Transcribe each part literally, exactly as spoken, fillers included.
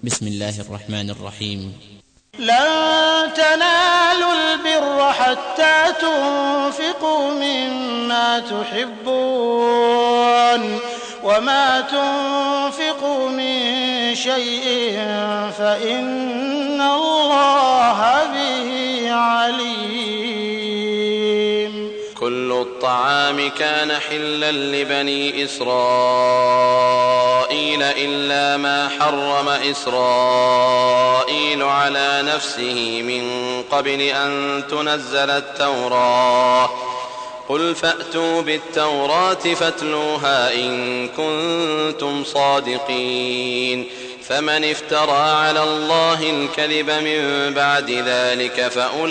بسم الله الرحمن الرحيم. لن تنالوا البر حتى تنفقوا مما تحبون وما تنفقوا من شيء فإن الله به عليم. كل الطعام كان حلا لبني إسرائيل إلا ما حرم إسرائيل على نفسه من قبل أن تنزل التوراة. قل فأتوا بالتوراة فاتلوها إن كنتم صادقين. فمن افترى على الله الكذب من بعد ذلك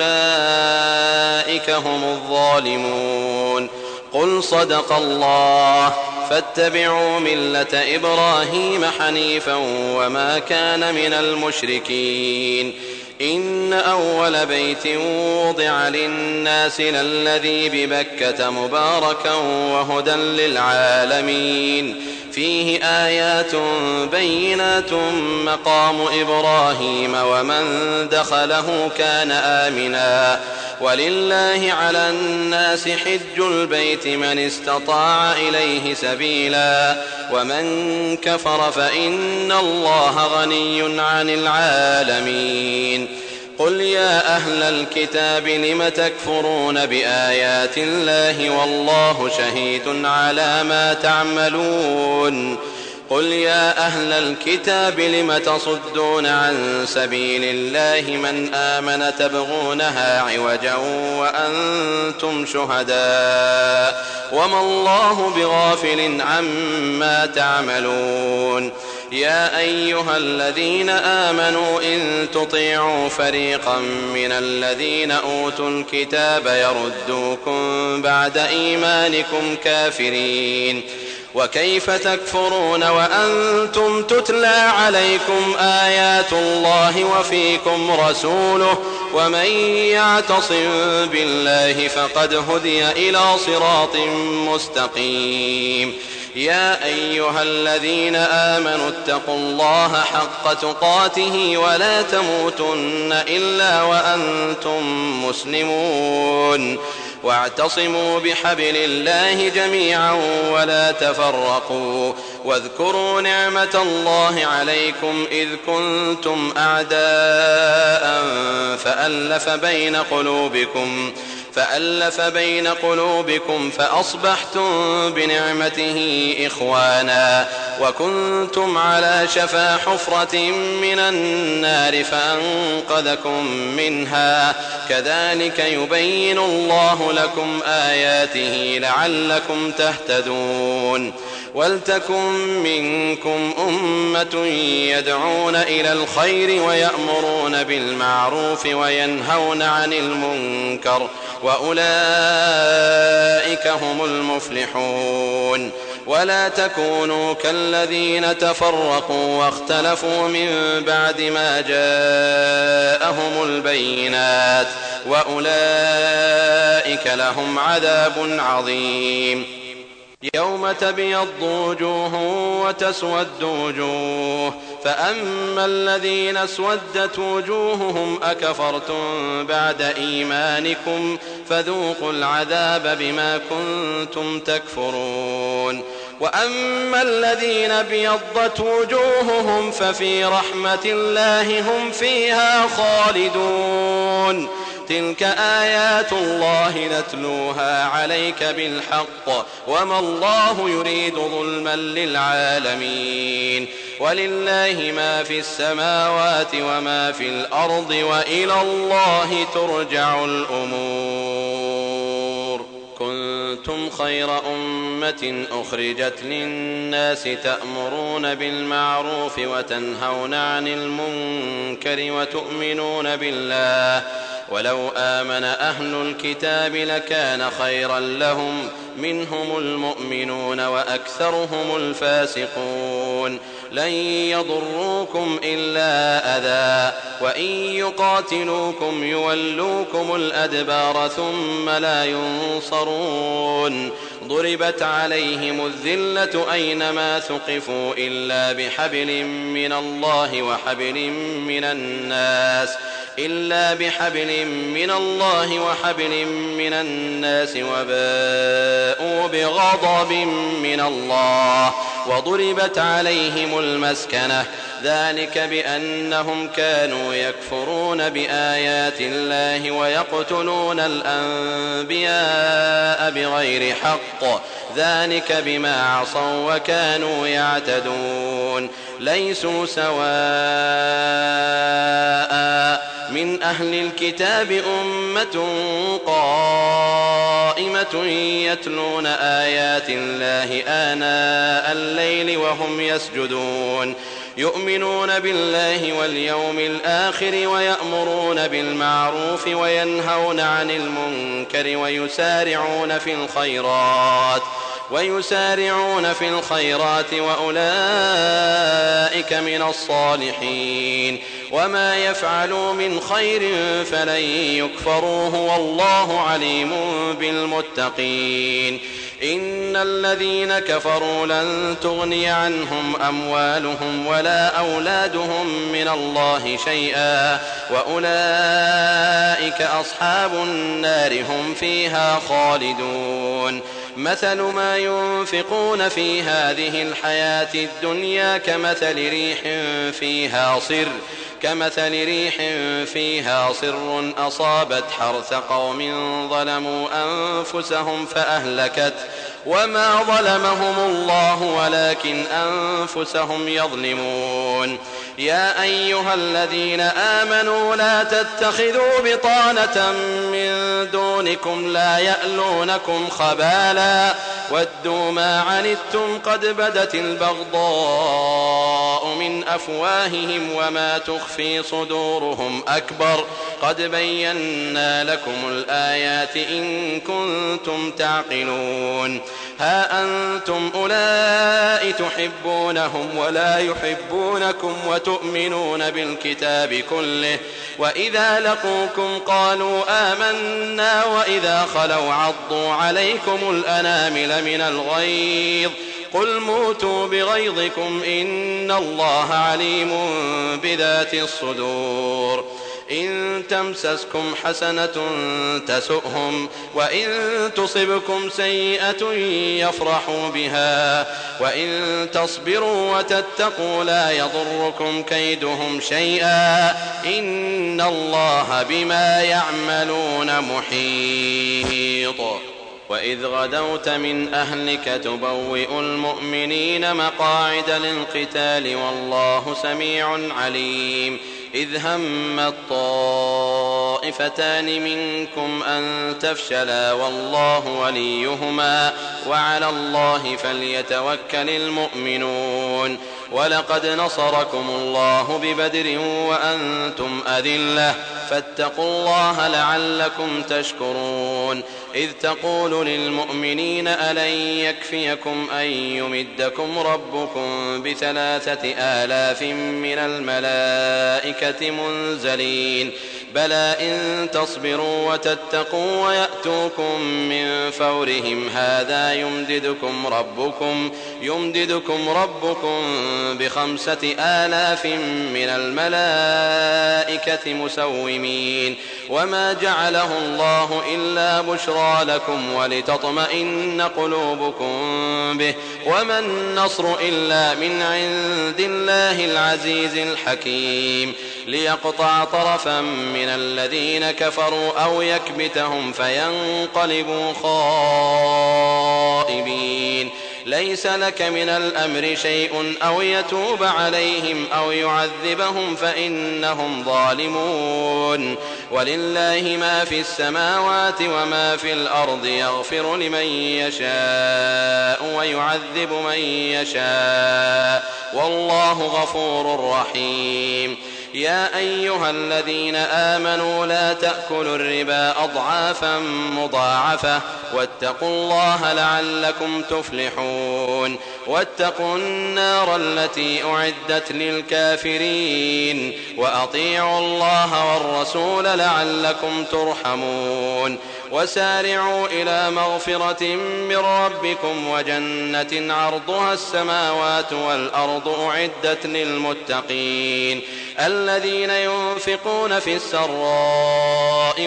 فأولئك هم الظالمون. قل صدق الله فاتبعوا ملة إبراهيم حنيفا وما كان من المشركين. إن أول بيت وضع للناس للذي ببكة مباركا وهدى للعالمين فيه آيات بينات مقام إبراهيم ومن دخله كان آمنا ولله على الناس حج البيت من استطاع إليه سبيلا ومن كفر فإن الله غني عن العالمين. قل يا أهل الكتاب لم تكفرون بآيات الله والله شهيد على ما تعملون. قل يا أهل الكتاب لم تصدون عن سبيل الله من آمن تبغونها عوجا وأنتم شهداء وما الله بغافل عما تعملون. يا أيها الذين آمنوا إن تطيعوا فريقا من الذين أوتوا الكتاب يردوكم بعد إيمانكم كافرين. وكيف تكفرون وأنتم تتلى عليكم آيات الله وفيكم رسوله ومن يعتصم بالله فقد هدي إلى صراط مستقيم. يا أيها الذين آمنوا اتقوا الله حق تقاته ولا تموتن إلا وأنتم مسلمون. واعتصموا بحبل الله جميعا ولا تفرقوا واذكروا نعمة الله عليكم إذ كنتم أعداء فألف بين قلوبكم فألف بين قلوبكم فأصبحتم بنعمته إخوانا وكنتم على شفا حفرة من النار فأنقذكم منها. كذلك يبين الله لكم آياته لعلكم تهتدون. ولتكن منكم أمة يدعون إلى الخير ويأمرون بالمعروف وينهون عن المنكر وأولئك هم المفلحون. ولا تكونوا كالذين تفرقوا واختلفوا من بعد ما جاءهم البينات وأولئك لهم عذاب عظيم. يوم تبيض وجوه وتسود وجوه فأما الذين اسودت وجوههم أكفرتم بعد إيمانكم فذوقوا العذاب بما كنتم تكفرون. وأما الذين ابيضت وجوههم ففي رحمة الله هم فيها خالدون. تلك آيات الله نتلوها عليك بالحق وما الله يريد ظلما للعالمين. ولله ما في السماوات وما في الأرض وإلى الله ترجع الأمور. كنتم خير أمة أخرجت للناس تأمرون بالمعروف وتنهون عن المنكر وتؤمنون بالله ولو آمن أهل الكتاب لكان خيرا لهم منهم المؤمنون وأكثرهم الفاسقون. لن يضروكم إلا أذى وإن يقاتلوكم يولوكم الأدبار ثم لا ينصرون. ضربت عليهم الذلة أينما ثقفوا إلا بحبل من الله وحبل من الناس إلا بحبل من الله وحبل من الناس وباءوا بغضب من الله وضربت عليهم المسكنة ذلك بأنهم كانوا يكفرون بآيات الله ويقتلون الأنبياء بغير حق ذلك بما عصوا وكانوا يعتدون ليسوا سواء من أهل الكتاب أمة قائمة يتلون آيات الله آناء الليل وهم يسجدون يؤمنون بالله واليوم الآخر ويأمرون بالمعروف وينهون عن المنكر ويسارعون في الخيرات ويسارعون في الخيرات وأولئك من الصالحين وما يفعلوا من خير فلن يكفروه والله عليم بالمتقين إن الذين كفروا لن تغني عنهم أموالهم ولا أولادهم من الله شيئا وأولئك أصحاب النار هم فيها خالدون مثل ما ينفقون في هذه الحياة الدنيا كمثل ريح فيها صر كمثل ريح فيها صر أصابت حرث قوم ظلموا أنفسهم فأهلكت وما ظلمهم الله ولكن أنفسهم يظلمون يا أيها الذين آمنوا لا تتخذوا بطانة من دونكم لا يألونكم خبالا ودوا ما عنتم قد بدت البغضاء من أفواههم وما تخفي صدورهم أكبر قد بينا لكم الآيات إن كنتم تعقلون ها أنتم أولئك تحبونهم ولا يحبونكم وتؤمنون بالكتاب كله وإذا لقوكم قالوا آمنا وإذا خلوا عضوا عليكم الأنامل من الغيظ قل موتوا بغيظكم إن الله عليم بذات الصدور إن تمسسكم حسنة تسؤهم وإن تصبكم سيئة يفرحوا بها وإن تصبروا وتتقوا لا يضركم كيدهم شيئا إن الله بما يعملون محيط وإذ غدوت من أهلك تبوئ المؤمنين مقاعد للقتال والله سميع عليم إذ هم الطائفتان منكم أن تفشلا والله وليهما وعلى الله فليتوكل المؤمنون ولقد نصركم الله ببدر وأنتم أذلة فاتقوا الله لعلكم تشكرون إذ تقول للمؤمنين ألن يكفيكم أن يمدكم ربكم بثلاثة آلاف من الملائكة منزلين بلى إن تصبروا وتتقوا ويأتوكم من فورهم هذا يمددكم ربكم يمددكم ربكم بخمسة آلاف من الملائكة مسومين وما جعله الله إلا بشرى لكم ولتطمئن قلوبكم به وما النصر إلا من عند الله العزيز الحكيم ليقطع طرفا من الذين كفروا أو يكبتهم فينقلبوا خائبين ليس لك من الأمر شيء أو يتوب عليهم أو يعذبهم فإنهم ظالمون ولله ما في السماوات وما في الأرض يغفر لمن يشاء ويعذب من يشاء والله غفور رحيم يا أيها الذين آمنوا لا تأكلوا الربا أضعافا مضاعفة واتقوا الله لعلكم تفلحون واتقوا النار التي أعدت للكافرين وأطيعوا الله والرسول لعلكم ترحمون وسارعوا إلى مغفرة من ربكم وجنة عرضها السماوات والأرض أعدت للمتقين الذين ينفقون في السراء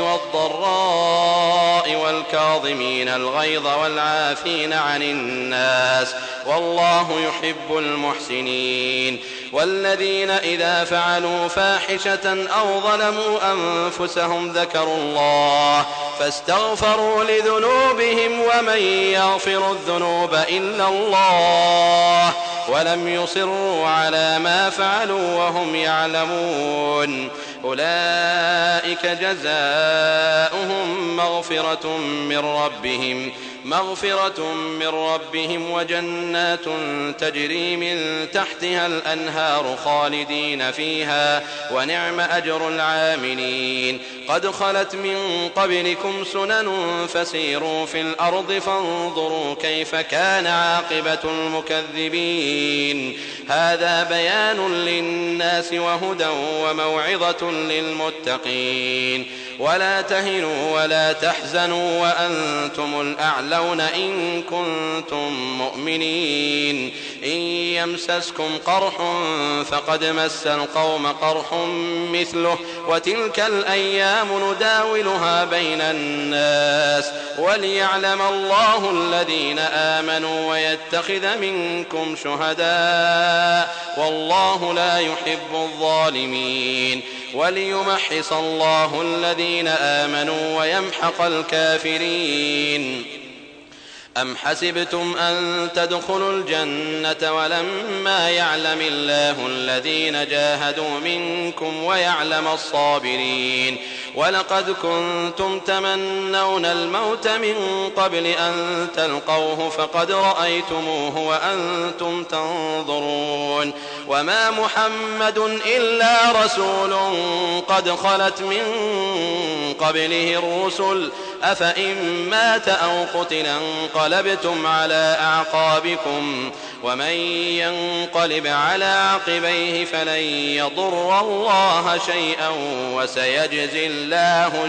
والضراء والكاظمين الغيظ والعافين عن الناس والله يحب المحسنين والذين إذا فعلوا فاحشة أو ظلموا أنفسهم ذكروا الله فاستغفروا لذنوبهم ومن يغفر الذنوب إلا الله ولم يصروا على ما فعلوا وهم يعلمون أولئك جزاؤهم مغفرة من ربهم مغفرة من ربهم وجنات تجري من تحتها الأنهار خالدين فيها ونعم أجر العاملين قد خلت من قبلكم سنن فسيروا في الأرض فانظروا كيف كان عاقبة المكذبين هذا بيان للناس وهدى وموعظة للمتقين ولا تهنوا ولا تحزنوا وأنتم الأعلون إن كنتم مؤمنين إن يمسسكم قرح فقد مس القوم قرح مثله وتلك الأيام نداولها بين الناس وليعلم الله الذين آمنوا ويتخذ منكم شهداء والله لا يحب الظالمين وليمحص الله الذين آمنوا ويمحق الكافرين أم حسبتم أن تدخلوا الجنة ولما يعلم الله الذين جاهدوا منكم ويعلم الصابرين ولقد كنتم تمنون الموت من قبل أن تلقوه فقد رأيتموه وأنتم تنظرون وما محمد إلا رسول قد خلت من قبله الرسل أفإن مات أو قتل انقلبتم على أعقابكم ومن ينقلب على عقبيه فلن يضر الله شيئا وسيجزي الله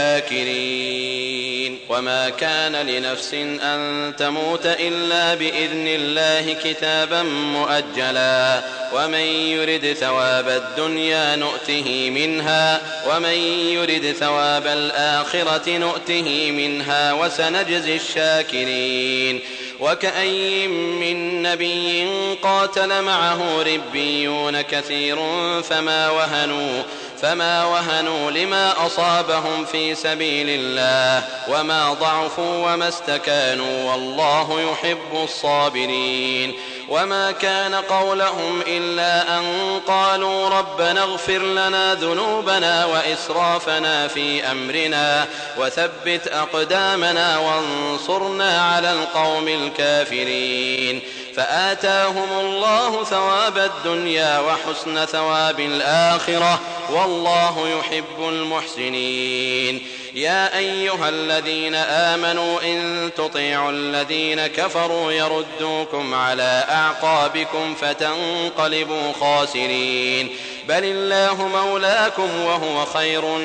الشاكرين وما كان لنفس أن تموت إلا بإذن الله كتابا مؤجلا ومن يرد ثواب الدنيا نؤته منها ومن يرد ثواب الآخرة نؤته منها وسنجزي الشاكرين وكأي من نبي قاتل معه ربيون كثير فما وهنوا فما وهنوا لما أصابهم في سبيل الله وما ضعفوا وما استكانوا والله يحب الصابرين وما كان قولهم إلا أن قالوا ربنا اغفر لنا ذنوبنا وإسرافنا في أمرنا وثبت أقدامنا وانصرنا على القوم الكافرين فآتاهم الله ثواب الدنيا وحسن ثواب الآخرة والله يحب المحسنين يا أيها الذين آمنوا إن تطيعوا الذين كفروا يردوكم على أعقابكم فتنقلبوا خاسرين بل الله مولاكم وهو خير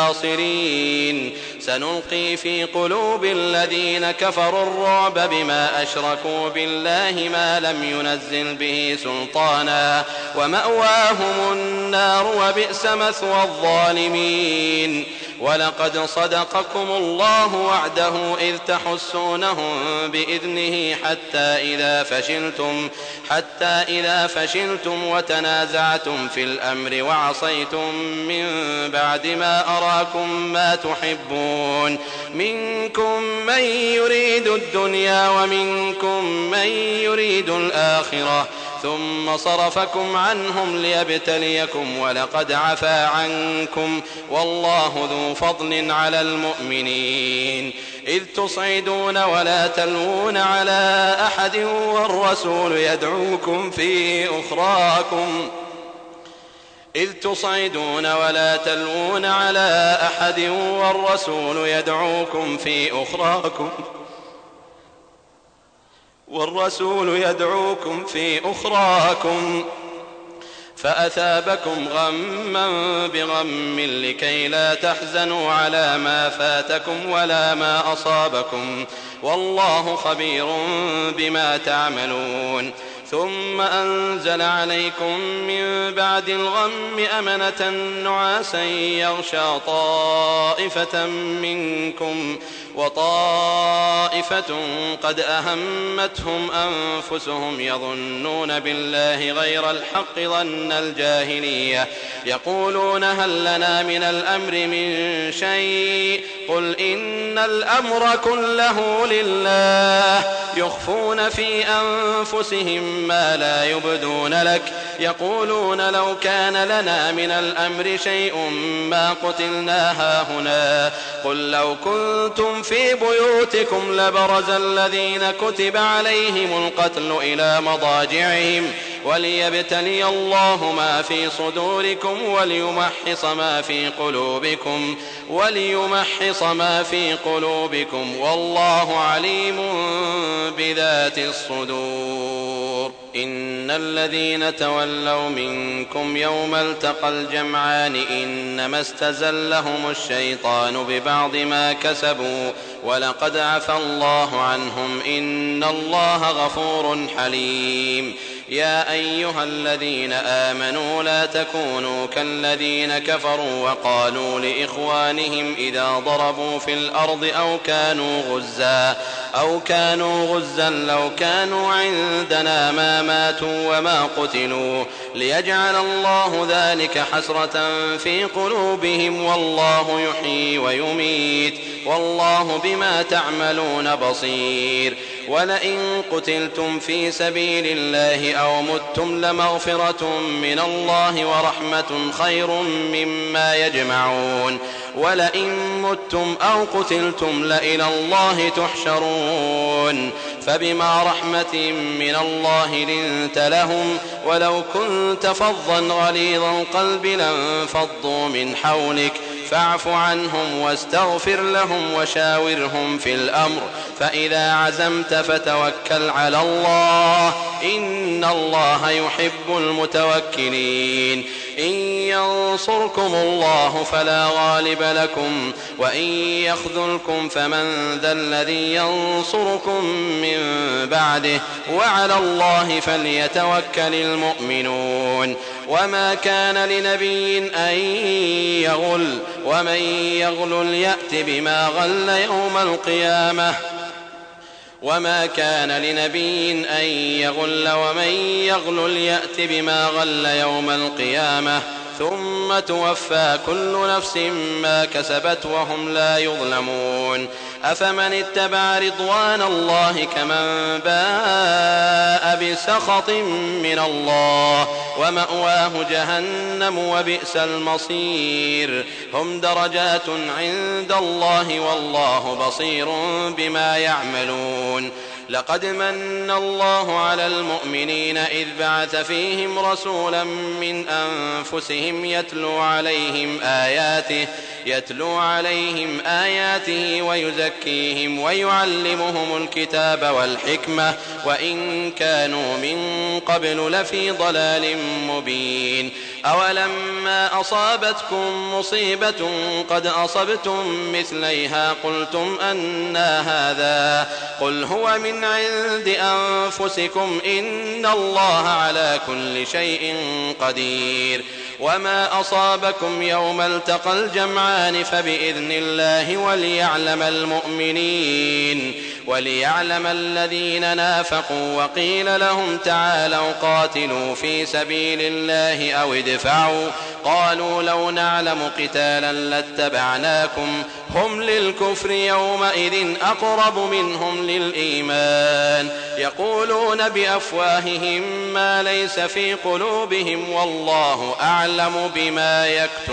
الناصرين سنلقي في قلوب الذين كفروا الرعب بما أشركوا بالله ما لم ينزل به سلطانا ومأواهم النار وبئس مثوى الظالمين ولقد صدقكم الله وعده إذ تحسونهم بإذنه حتى إذا فشلتم حتى إذا فشلتم وتنازعتم في الأمر وعصيتم من بعد ما أراكم ما تحبون منكم من يريد الدنيا ومنكم من يريد الآخرة ثم صرفكم عنهم ليبتليكم ولقد عفا عنكم والله ذو فضل على المؤمنين إذ تصعدون ولا تلوون على أحد والرسول يدعوكم في أخراكم إذ تصعدون ولا تلوون على أحد والرسول يدعوكم في أخراكم والرسول يدعوكم في أخراكم فأثابكم غما بغم لكي لا تحزنوا على ما فاتكم ولا ما أصابكم والله خبير بما تعملون ثم أنزل عليكم من بعد الغم أمنة نعاسا يغشى طائفة منكم وطائفة قد أهمتهم أنفسهم يظنون بالله غير الحق ظن الجاهلية يقولون هل لنا من الأمر من شيء قل إن الأمر كله لله يخفون في أنفسهم ما لا يبدون لك يقولون لو كان لنا من الأمر شيء ما قتلنا هاهنا قل لو كنتم في بيوتكم لبرز الذين كتب عليهم القتل إلى مضاجعهم وليبتلي الله ما في صدوركم وليمحص ما في قلوبكم وليمحص ما في قلوبكم والله عليم بذات الصدور إن الذين تولوا منكم يوم التقى الجمعان إنما استزلهم الشيطان ببعض ما كسبوا ولقد عفى الله عنهم إن الله غفور حليم يا أيها الذين آمنوا لا تكونوا كالذين كفروا وقالوا لإخوانهم إذا ضربوا في الأرض أو كانوا غزا أو كانوا غزا لو كانوا عندنا ما ماتوا وما قتلوا ليجعل الله ذلك حسرة في قلوبهم والله يحيي ويميت والله بما تعملون بصير ولئن قتلتم في سبيل الله أو متم لمغفرة من الله ورحمة خير مما يجمعون ولئن متم أو قتلتم لإلى الله تحشرون فبما رحمة من الله لنت لهم ولو كنت فظا غليظ القلب لانفضوا من حولك فاعف عنهم واستغفر لهم وشاورهم في الأمر فإذا عزمت فتوكل على الله إن الله يحب المتوكلين إن ينصركم الله فلا غالب لكم وإن يخذلكم فمن ذا الذي ينصركم من بعده وعلى الله فليتوكل المؤمنون وما كان لنبي أن يغل ومن يغل يأت بما غل يوم القيامة وما كان لنبي أن يغل ومن يغل يأت بما غل يوم القيامة ثم توفى كل نفس ما كسبت وهم لا يظلمون أفمن اتبع رضوان الله كمن باء بسخط من الله ومأواه جهنم وبئس المصير هم درجات عند الله والله بصير بما يعملون لقد من الله على المؤمنين إذ بعث فيهم رسولا من أنفسهم يتلو عليهم آياته يتلو عليهم آياته ويزكيهم ويعلمهم الكتاب والحكمة وإن كانوا من قبل لفي ضلال مبين أولما أصابتكم مصيبة قد أصبتم مثليها قلتم أنى هذا قل هو من عند أنفسكم إن الله على كل شيء قدير وما أصابكم يوم التقى الجمعان فبإذن الله وليعلم المؤمنين وليعلم الذين نافقوا وقيل لهم تعالوا قاتلوا في سبيل الله أو ادفعوا قالوا لو نعلم قتالا لاتبعناكم هم للكفر يومئذ أقرب منهم للإيمان يقولون بأفواههم ما ليس في قلوبهم والله أعلم بما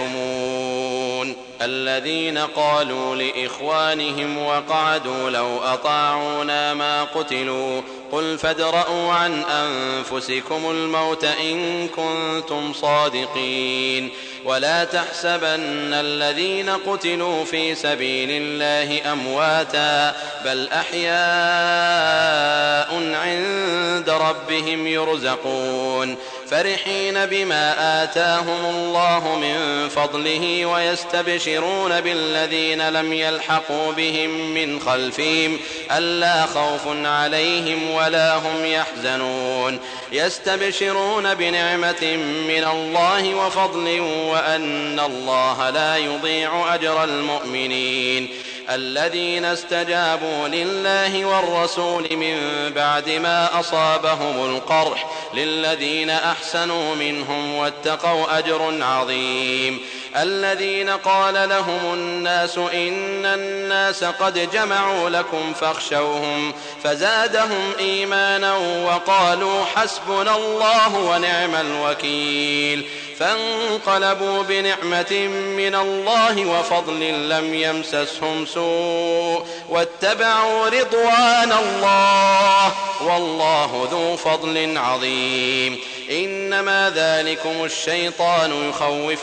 يكتمون الذين قالوا لإخوانهم وقعدوا لو أطاعونا ما قتلوا قل فادرءوا عن أنفسكم الموت إن كنتم صادقين ولا تحسبن الذين قتلوا في سبيل الله أمواتا بل أحياء عند ربهم يرزقون فرحين بما آتاهم الله من فضله ويستبشرون بالذين لم يلحقوا بهم من خلفهم ألا خوف عليهم ولا هم يحزنون يستبشرون بنعمة من الله وفضل وأن الله لا يضيع أجر المؤمنين الذين استجابوا لله والرسول من بعد ما أصابهم القرح للذين أحسنوا منهم واتقوا أجر عظيم الذين قال لهم الناس إن الناس قد جمعوا لكم فاخشوهم فزادهم إيمانا وقالوا حسبنا الله ونعم الوكيل فانقلبوا بنعمة من الله وفضل لم يمسسهم سوء واتبعوا رضوان الله والله ذو فضل عظيم إنما ذلكم الشيطان يخوف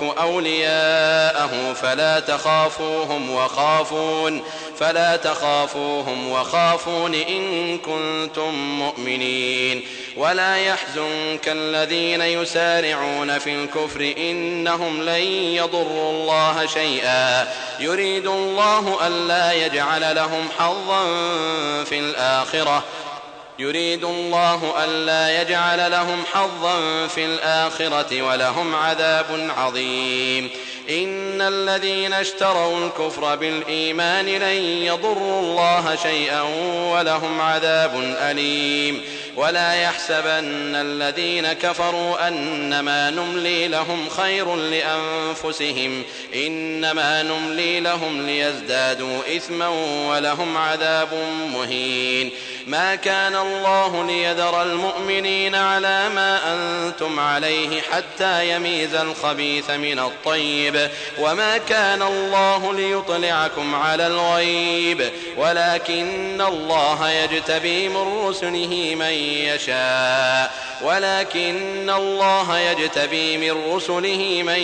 أولياءه فلا تخافوهم وخافون فلا تخافوهم وخافون إن كنتم مؤمنين ولا يحزنك الذين يسارعون في الكفر إنهم لن يضروا الله شيئا يريد الله ألا يجعل لهم حظا في الآخرة يريد الله ألا يجعل لهم حظا في الآخرة ولهم عذاب عظيم إن الذين اشتروا الكفر بالإيمان لن يضروا الله شيئا ولهم عذاب أليم ولا يحسبن الذين كفروا أنما نملي لهم خير لأنفسهم إنما نملي لهم ليزدادوا إثما ولهم عذاب مهين ما كان الله ليذر المؤمنين على ما أنتم عليه حتى يميز الخبيث من الطيب وما كان الله ليطلعكم على الغيب ولكن الله يجتبي من رسله من يشاء ولكن الله يجتبي من رسله من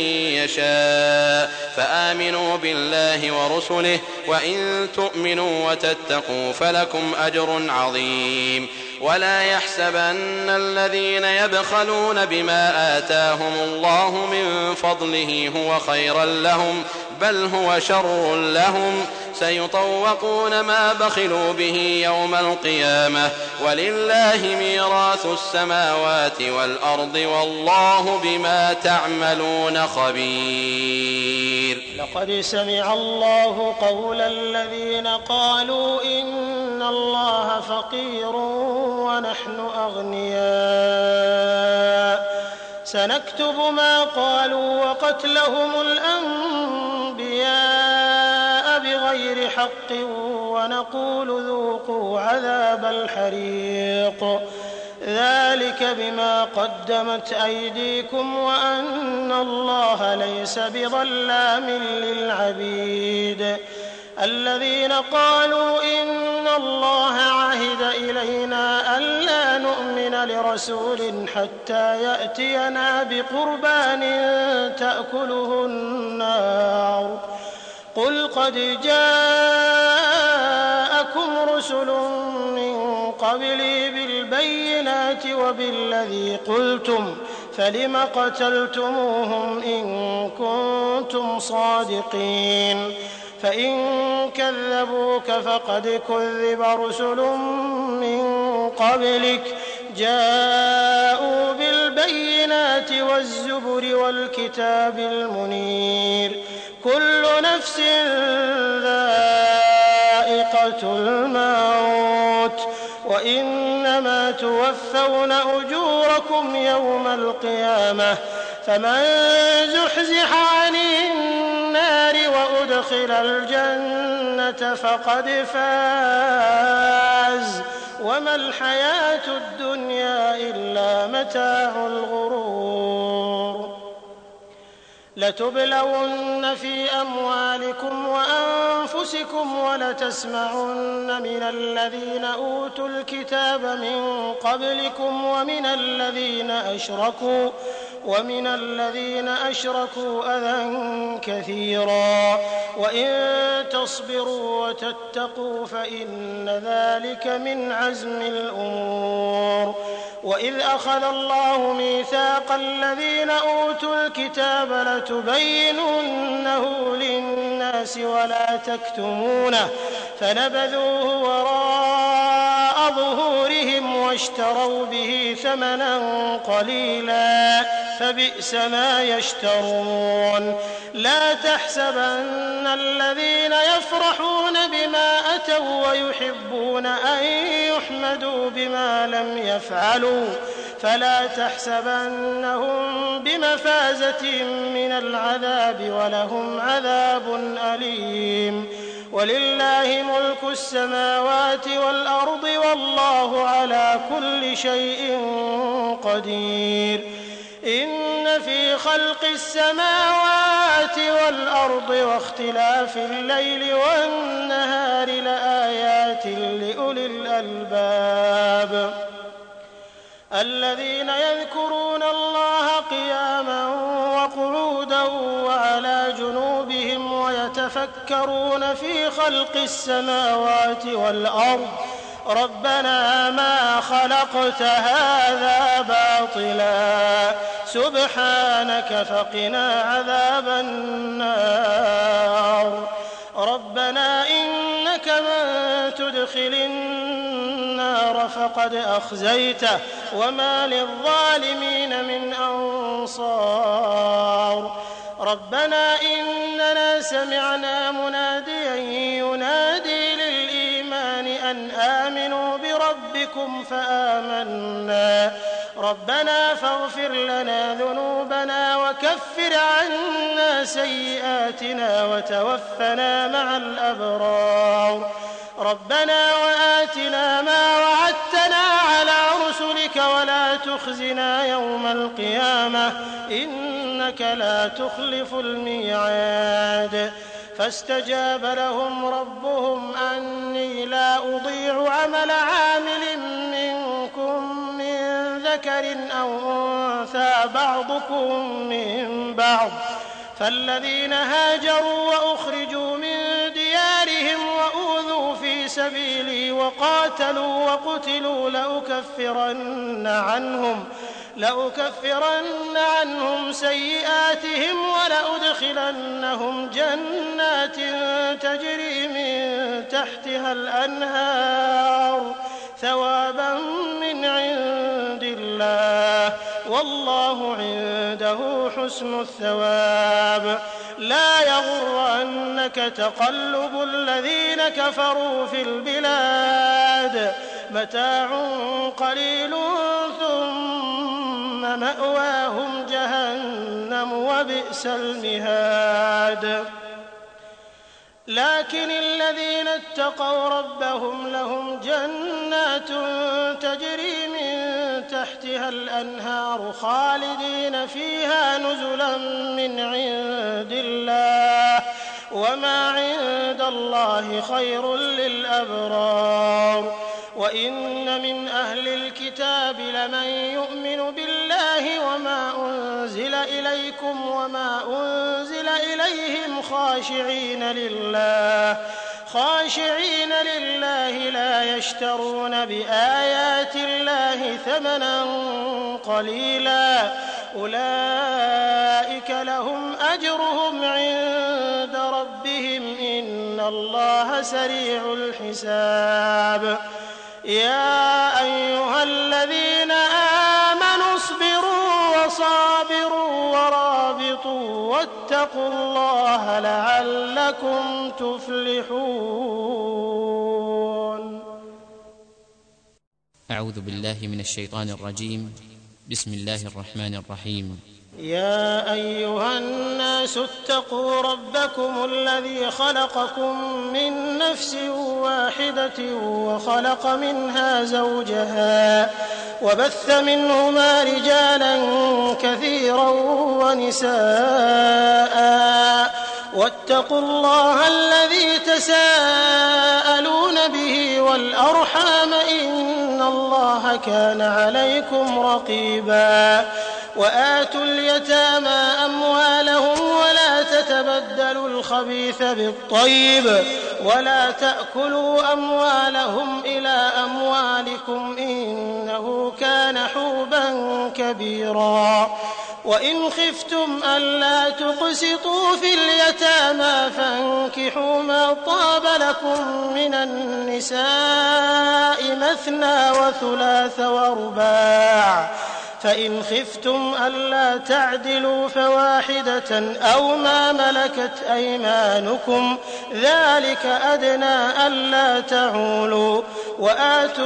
يشاء فآمنوا بالله ورسله وإن تؤمنوا وتتقوا فلكم أجر عظيم ولا يحسبن الذين يبخلون بما آتاهم الله من فضله هو خيرا لهم بل هو شر لهم سيطوقون ما بخلوا به يوم القيامة ولله ميراث السماوات والأرض والله بما تعملون خبير. لقد سمع الله قول الذين قالوا إن الله فقير ونحن أغنياء سنكتب ما قالوا وقتلهم الأنبياء بغير حق ونقول ذوقوا عذاب الحريق ذلك بما قدمت أيديكم وأن الله ليس بظلام للعبيد الذين قالوا إن الله عهد إلينا ألا نؤمن لرسول حتى يأتينا بقربان تأكله النار قل قد جاءكم رسل من قبلي بالبينات وبالذي قلتم فلم قتلتموهم إن كنتم صادقين فإن كذبوك فقد كذب رسل من قبلك جاءوا بالبينات والزبر والكتاب المنير كل نفس ذائقة الموت وإنما توفون أجوركم يوم القيامة فمن زحزح عن النار وأدخل الجنة فقد فاز وما الحياة الدنيا إلا متاع الغرور لتبلون في أموالكم وأنفسكم ولتسمعن من الذين أوتوا الكتاب من قبلكم ومن الذين أشركوا ومن الذين أشركوا أذى كثيرا وإن تصبروا وتتقوا فإن ذلك من عزم الأمور وإذ أخذ الله ميثاق الذين أوتوا الكتاب لتبيننه للناس ولا تكتمونه فنبذوه وراء ظهورهم واشتروا به ثمنا قليلا فبئس ما يشترون. لا تحسبن الذين يفرحون بما أتوا ويحبون أن يحمدوا بما لم يفعلوا فلا تحسبنهم بمفازة من العذاب ولهم عذاب أليم. ولله ملك السماوات والأرض والله على كل شيء قدير. إن في خلق السماوات والأرض واختلاف الليل والنهار لآيات لأولي الألباب الذين يذكرون الله قياما وقعودا وعلى جنوبهم ويتفكرون في خلق السماوات والأرض ربنا ما خلقت هذا باطلا سبحانك فقنا عذاب النار. ربنا إنك من تدخل النار فقد أخزيته وما للظالمين من أنصار. ربنا إننا سمعنا مناديا ينادي للإيمان أن آمنوا بربكم فآمنا ربنا فاغفر لنا ذنوبنا وكفر عنا سيئاتنا وتوفنا مع الأبرار. ربنا وآتنا ما وعدتنا على رسلك ولا تخزنا يوم القيامة إنك لا تخلف الميعاد. فاستجاب لهم ربهم أني لا أضيع عمل عامل منكم من ذكر أو أنثى بعضكم من بعض فالذين هاجروا وأخرجوا من ديارهم وأوذوا في سبيلي وقاتلوا وقتلوا لأكفرن عنهم لأكفرن عنهم سيئاتهم ولأدخلنهم جنات تجري من تحتها الأنهار ثوابا من عند الله والله عنده حسن الثواب. لا يغرنك تقلب الذين كفروا في البلاد متاع قليل ثم مأواهم جهنم وبئس المهاد. لكن الذين اتقوا ربهم لهم جنات تجري من تحتها الأنهار خالدين فيها نزلا من عند الله وما عند الله خير للأبرار. وإن من أهل الكتاب لمن يؤمن بالله وما أنزل إليكم وما أنزل إليهم خاشعين لله خاشعين لله لا يشترون بآيات الله ثمنا قليلا أولئك لهم أجرهم عند ربهم إن الله سريع الحساب. يا أيها الذين آمنوا اصبروا وصابروا ورابطوا واتقوا الله لعلكم تفلحون. أعوذ بالله من الشيطان الرجيم. بسم الله الرحمن الرحيم. يا أيها الناس اتقوا ربكم الذي خلقكم من نفس واحدة وخلق منها زوجها وبث منهما رجالا كثيرا ونساء واتقوا الله الذي تساءلون به والأرحام إن الله كان عليكم رقيبا. وآتوا اليتامى أموالهم ولا تتبدلوا الخبيث بالطيب ولا تأكلوا أموالهم إلى أموالكم إنه كان حوبا كبيرا وإن خفتم ألا تقسطوا في اليتامى فانكحوا ما طاب لكم من النساء مثنى وثلاث ورباع فإن خفتم ألا تعدلوا فواحدة أو ما ملكت أيمانكم ذلك أدنى ألا تعولوا وآتوا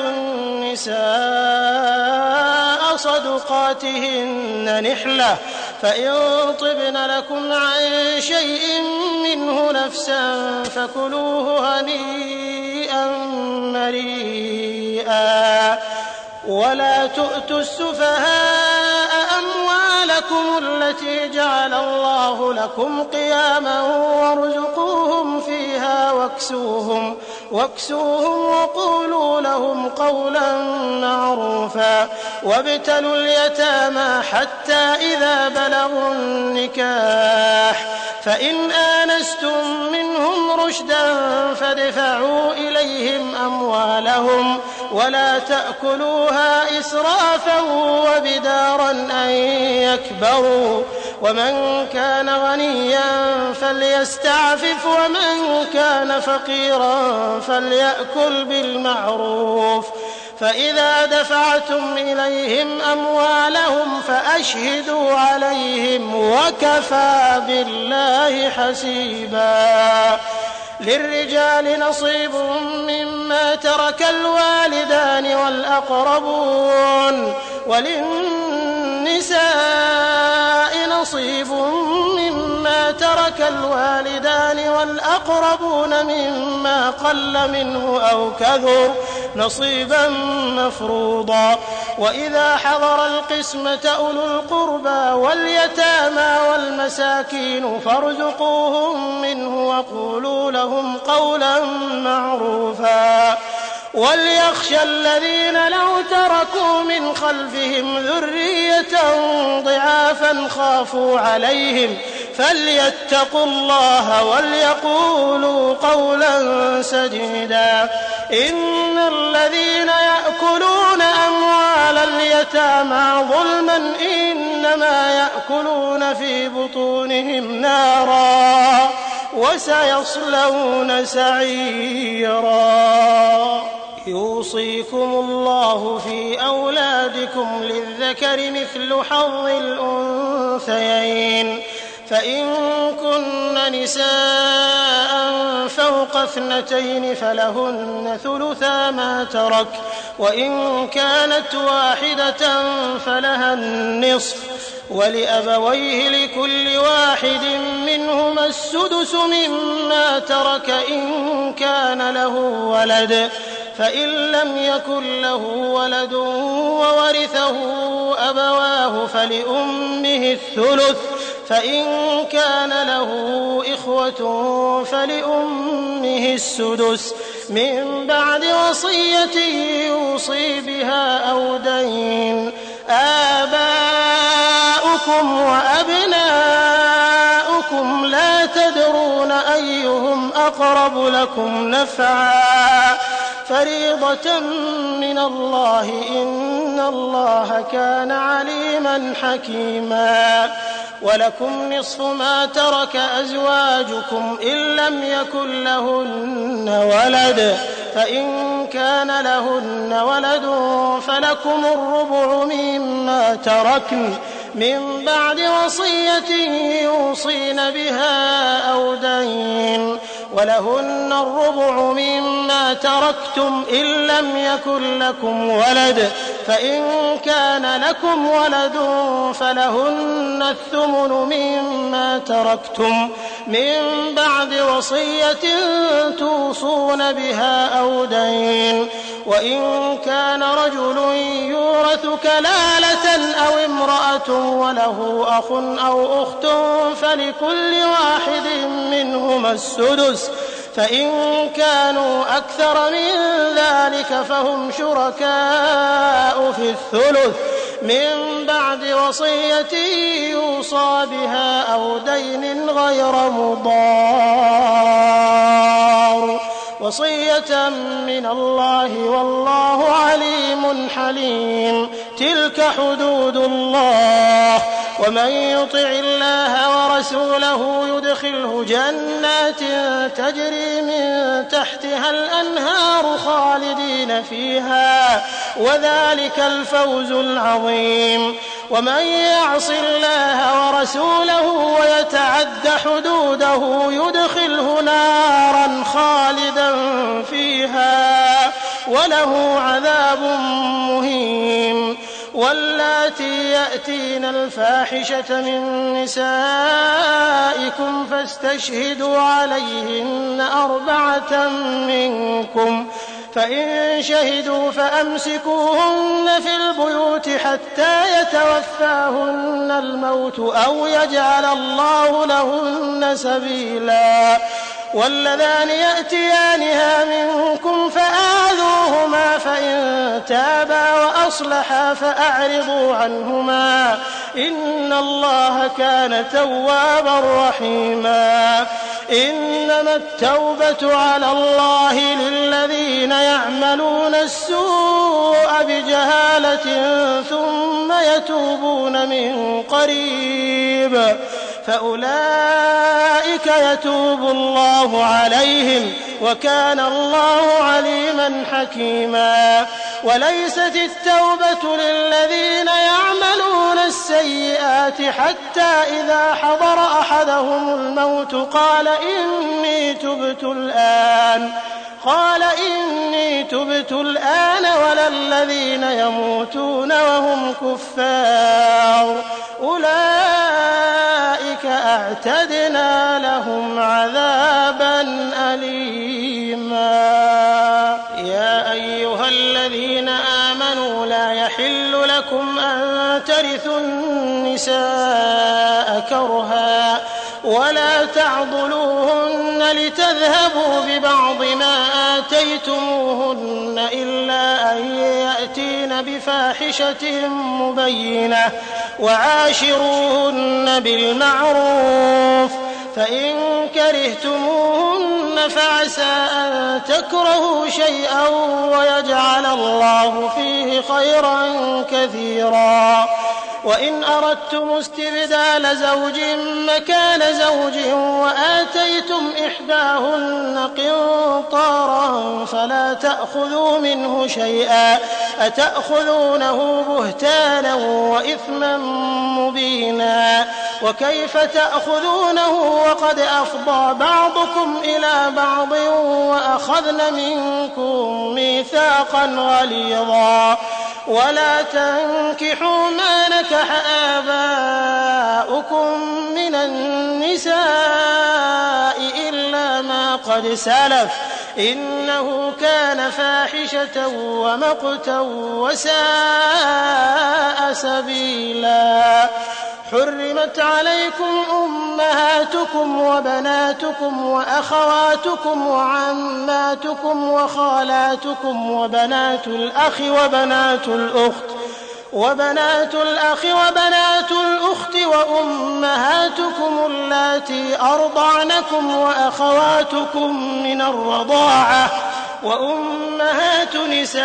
النساء صدقاتهن نحلة فإن طبن لكم عن شيء منه نفسا فكلوه هنيئا مريئا ولا تؤتوا السفهاء أموالكم التي جعل الله لكم قياما وارزقوهم فيها واكسوهم, واكسوهم وقولوا لهم قولا معروفا وابتلوا اليتامى حتى إذا بلغوا النكاح فإن آنستم منهم رشدا فادفعوا إليهم أموالهم ولا تأكلوها إسرافا وبدارا أن يكبروا ومن كان غنيا فليستعفف ومن كان فقيرا فليأكل بالمعروف فإذا دفعتم إليهم أموالهم فأشهدوا عليهم وكفى بالله حسيبا للرجال نصيب مما ترك الوالدان والأقربون وللنساء نصيب مما ترك الوالدان والأقربون مما قل منه أو كثر نصيبا مفروضا وإذا حضر القسمة أولو القربى واليتامى والمساكين فارزقوهم منه وقولوا لهم قولا معروفا وليخشى الذين لو تركوا من خلفهم ذرية ضعافا خافوا عليهم فليتقوا الله وليقولوا قولا سديدا إن الذين يأكلون أموال اليتامى ظلما إنما يأكلون في بطونهم نارا وسيصلون سعيرا يوصيكم الله في أولادكم للذكر مثل حظ الأنثيين فإن كن نساء فوق اثنتين فلهن ثلثا ما ترك وإن كانت واحدة فلها النصف ولأبويه لكل واحد منهما السدس مما ترك إن كان له ولد فإن لم يكن له ولد وورثه أبواه فلأمه الثلث فإن كان له إخوة فلأمه السدس من بعد وصية يوصي بها أو دين آباؤكم وأبناؤكم لا تدرون أيهم أقرب لكم نفعا فريضة من الله إن الله كان عليما حكيما ولكم نصف ما ترك أزواجكم إن لم يكن لهن ولد فإن كان لهن ولد فلكم الربع مما تركن من بعد وصية يوصين بها أو دين ولهن الربع مما تركتم إن لم يكن لكم ولد فإن كان لكم ولد فلهن الثمن مما تركتم من بعد وصية توصون بها أو دين وإن كان رجل يورث كلالة أو امرأة وله أخ أو أخت فلكل واحد منهما السدس فإن كانوا أكثر من ذلك فهم شركاء في الثلث من بعد وصية يوصى بها أو دين غير مضار وصية من الله والله عليم حليم. تلك حدود الله ومن يطع الله ورسوله يدخله جنات تجري من تحتها الأنهار خالدين فيها وذلك الفوز العظيم. ومن يعص الله ورسوله ويتعد حدوده يدخله نارا خالدا فيها وله عذاب مهين. واللاتي يأتين الفاحشة من نسائكم فاستشهدوا عليهن أربعة منكم فإن شهدوا فأمسكوهن في البيوت حتى يتوفاهن الموت أو يجعل الله لهن سبيلا. واللذان يأتيانها منكم فآذوهما فإن تابا وأصلحا فأعرضوا عنهما إن الله كان توابا رحيما. إنما التوبة على الله للذين يعملون السوء بجهالة ثم يتوبون من قريب فأولئك يتوب الله عليهم وكان الله عليما حكيما. وليست التوبة للذين يعملون السيئات حتى إذا حضر أحدهم الموت قال إني تبت الآن قال إني تبت الآن ولا الذين يموتون وهم كفار أولئك أعتدنا لهم عذابا أليما. يا أيها الذين آمنوا لا يحل لكم أن ترثوا النساء كرها ولا تعضلوهن لتذهبوا ببعض ما آتيتموهن إلا أن يأتين بفاحشة مبينة وعاشروهن بالمعروف فإن كرهتموهن فعسى أن تكرهوا شيئا ويجعل الله فيه خيرا كثيرا. وإن أردتم استبدال زوج مكان زوج وآتيتم إحداهن قنطارا فلا تأخذوا منه شيئا أتأخذونه بهتانا وإثما مبينا. وكيف تأخذونه وقد أفضى بعضكم إلى بعض وأخذن منكم ميثاقا غليظا. ولا تنكحوا ما نكح آباؤكم من النساء إلا ما قد سلف إنه كان فاحشة ومقتا وساء سبيلا. حرمت عليكم أمهاتكم وبناتكم وأخواتكم وعماتكم وخالاتكم وبنات الأخ وبنات الأخت وبنات الأخ وبنات الأخت وأمهاتكم اللاتي أرضعنكم وأخواتكم من الرضاعة وأمهات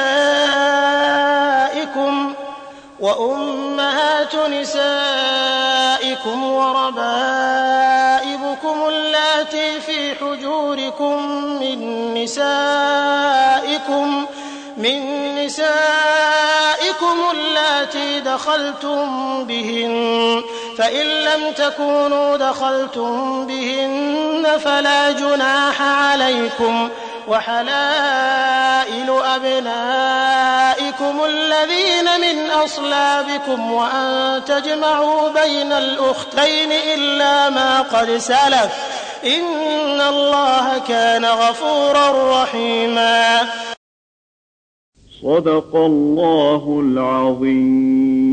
نسائكم وأمهات نسائكم وربائبكم اللاتي في حجوركم من نسائكم من نسائكم اللاتي دخلتم بهن فإن لم تكونوا دخلتم بهن فلا جناح عليكم. وحلائل أبنائكم الذين من أصلابكم وأن تجمعوا بين الأختين إلا ما قد سلف إن الله كان غفورا رحيما. صدق الله العظيم.